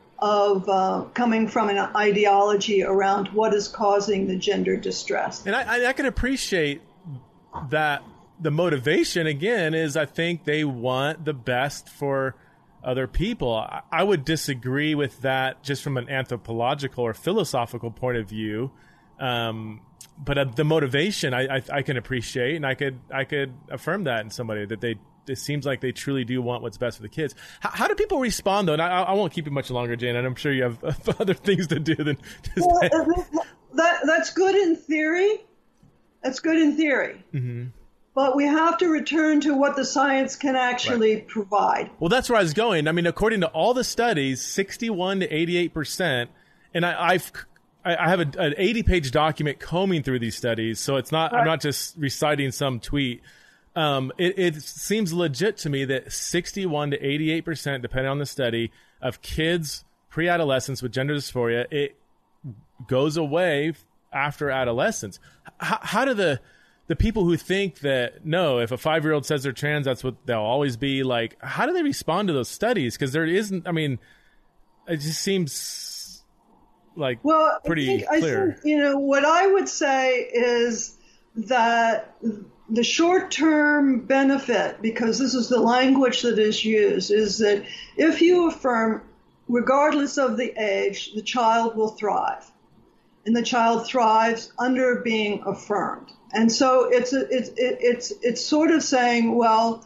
of coming from an ideology around what is causing the gender distress. And I can appreciate that the motivation, again, is I think they want the best for other people. I would disagree with that just from an anthropological or philosophical point of view. But the motivation I can appreciate, and I could affirm that in somebody that it seems like they truly do want what's best for the kids. How do people respond though? And I won't keep you much longer, Jane, and I'm sure you have other things to do than just. Well, that's good in theory. That's good in theory. Mm-hmm. But we have to return to what the science can actually provide. Well, that's where I was going. I mean, according to all the studies, 61 to 88%, and I have an 80-page document combing through these studies, so it's not. Right. I'm not just reciting some tweet. It seems legit to me that 61 to 88%, depending on the study, of kids pre-adolescents with gender dysphoria, it goes away after adolescence. How do the people who think that no, if a 5-year-old says they're trans, that's what they'll always be, like? How do they respond to those studies? Because there isn't. I mean, it just seems. Pretty clear. I think, what I would say is that the short-term benefit, because this is the language that is used, is that if you affirm, regardless of the age, the child will thrive, and the child thrives under being affirmed. And so it's sort of saying, well,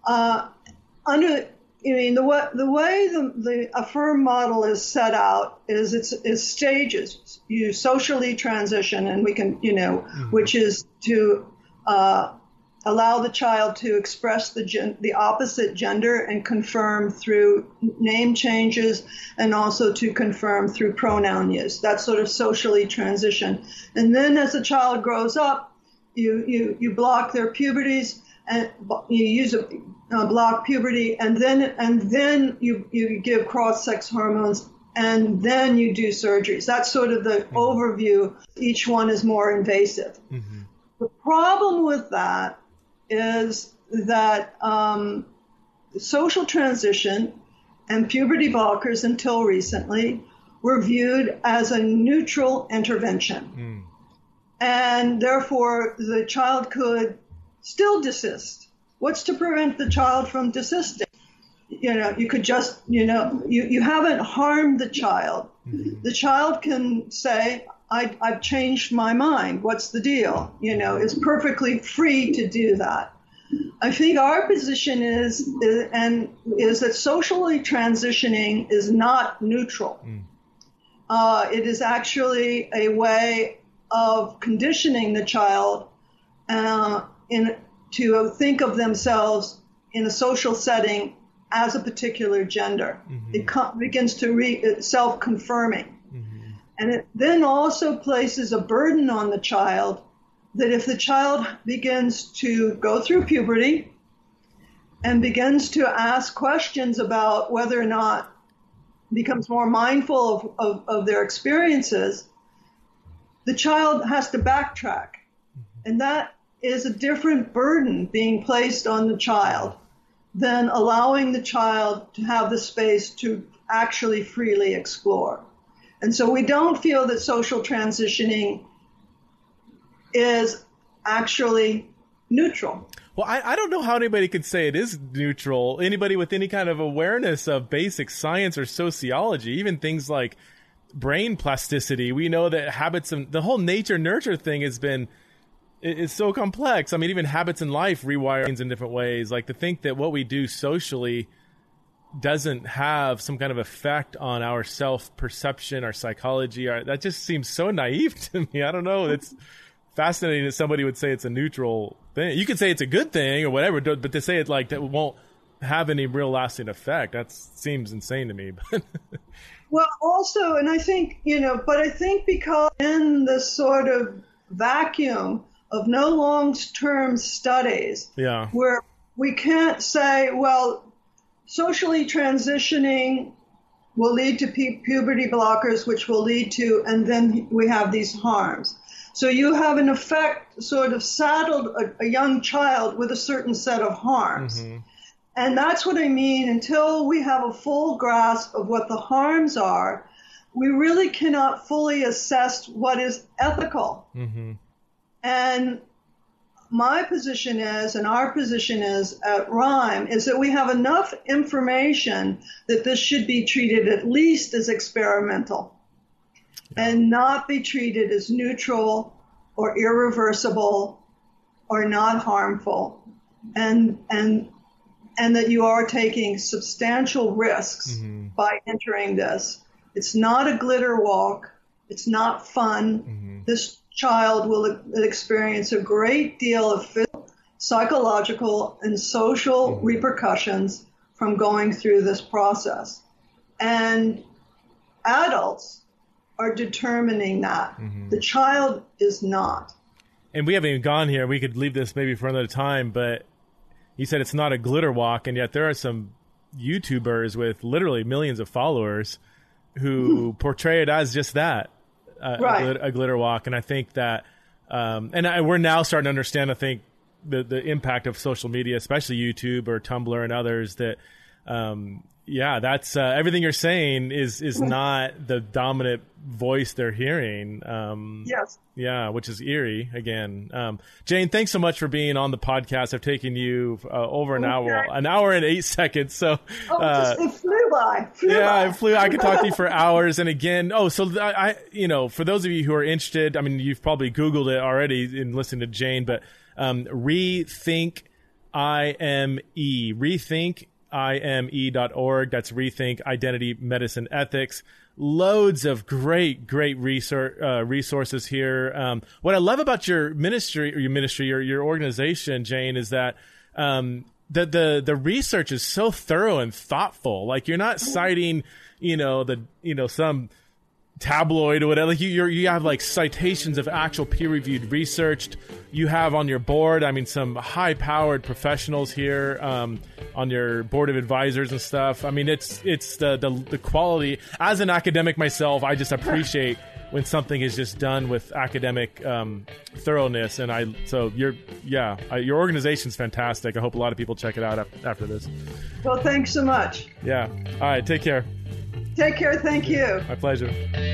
the way the affirm model is set out is it's stages. You socially transition, and we can, which is to allow the child to express the opposite gender and confirm through name changes, and also to confirm through pronoun use. That's sort of socially transition. And then as the child grows up, you block their puberties, and you use block puberty, and then you give cross-sex hormones, and then you do surgeries. That's sort of the overview. Each one is more invasive. Mm-hmm. The problem with that is that social transition and puberty blockers until recently were viewed as a neutral intervention. And therefore the child could still desist. What's to prevent the child from desisting? You could just, you haven't harmed the child. Mm-hmm. The child can say, I've changed my mind. What's the deal? Is perfectly free to do that. I think our position is that socially transitioning is not neutral. It is actually a way of conditioning the child to think of themselves in a social setting as a particular gender. Mm-hmm. It begins to self-confirming. Mm-hmm. And it then also places a burden on the child that if the child begins to go through puberty and begins to ask questions about whether or not becomes more mindful of their experiences, the child has to backtrack. And that is a different burden being placed on the child than allowing the child to have the space to actually freely explore. And so we don't feel that social transitioning is actually neutral. Well, I don't know how anybody could say it is neutral. Anybody with any kind of awareness of basic science or sociology, even things like brain plasticity, we know that habits and the whole nature-nurture thing is so complex. I mean, even habits in life rewire things in different ways. Like, to think that what we do socially doesn't have some kind of effect on our self-perception, our psychology, that just seems so naive to me. I don't know. It's fascinating that somebody would say it's a neutral thing. You could say it's a good thing or whatever, but to say it like that won't have any real lasting effect, that seems insane to me. Well, also, and I think, but I think because in this sort of vacuum of no long-term studies, where we can't say, well, socially transitioning will lead to puberty blockers, which will lead to, and then we have these harms. So you have, in effect, sort of saddled a young child with a certain set of harms. Mm-hmm. And that's what I mean. Until we have a full grasp of what the harms are, we really cannot fully assess what is ethical. Mm-hmm. And my position is, and our position is at RIME, is that we have enough information that this should be treated at least as experimental and not be treated as neutral or irreversible or not harmful, and that you are taking substantial risks by entering this. It's not a glitter walk. It's not fun. Mm-hmm. This child will experience a great deal of physical, psychological, and social repercussions from going through this process. And adults are determining that. Mm-hmm. The child is not. And we haven't even gone here. We could leave this maybe for another time, but you said it's not a glitter walk, and yet there are some YouTubers with literally millions of followers who portray it as just that, a glitter walk. And I think that, we're now starting to understand, I think, the impact of social media, especially YouTube or Tumblr and others, that, that's everything you're saying is not the dominant voice they're hearing. Yes. Yeah, which is eerie again. Jane, thanks so much for being on the podcast. I've taken you over an hour and 8 seconds. So, it flew by. It flew. I could talk to you for hours. And again, I for those of you who are interested, I mean, you've probably Googled it already in listening to Jane, but Rethink IME, RethinkIME.org. That's Rethink Identity Medicine Ethics. Loads of great resources here. What I love about your your organization, Jane, is that the research is so thorough and thoughtful. Like, you're not citing some tabloid or whatever. Like, you have like citations of actual peer-reviewed research. You have on your board, I mean, some high-powered professionals here on your board of advisors and stuff. I mean, it's the quality. As an academic myself, I just appreciate when something is just done with academic thoroughness. And your organization's fantastic. I hope a lot of people check it out after this. Well, thanks so much. Yeah. All right. Take care. Take care. Thank you. My pleasure.